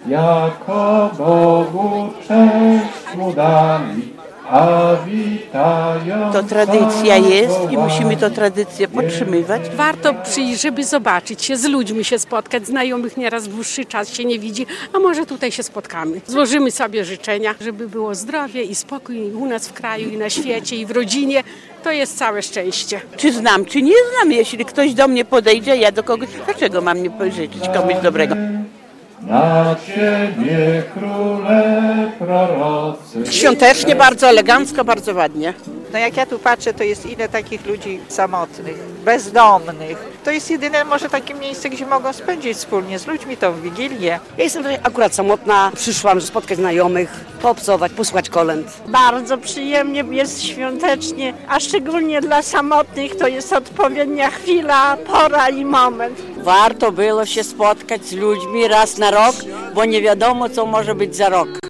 jako Bogu cześć mu dali, a witają. To tradycja jest i musimy tę tradycję podtrzymywać. Warto przyjść, żeby zobaczyć się, z ludźmi się spotkać, znajomych nieraz dłuższy czas się nie widzi, a może tutaj się spotkamy. Złożymy sobie życzenia, żeby było zdrowie i spokój i u nas w kraju, i na świecie, i w rodzinie. To jest całe szczęście. Czy znam, czy nie znam? Jeśli ktoś do mnie podejdzie, ja do kogoś, dlaczego mam nie życzyć komuś dobrego? Na Ciebie, króle prorocy. Świątecznie, bardzo elegancko, bardzo ładnie. No jak ja tu patrzę, to jest ile takich ludzi samotnych, bezdomnych. To jest jedyne może takie miejsce, gdzie mogą spędzić wspólnie z ludźmi tą Wigilię. Ja jestem tutaj akurat samotna, przyszłam spotkać znajomych, poobcować, posłuchać kolęd. Bardzo przyjemnie, jest świątecznie, a szczególnie dla samotnych to jest odpowiednia chwila, pora i moment. Warto było się spotkać z ludźmi raz na rok, bo nie wiadomo, co może być za rok.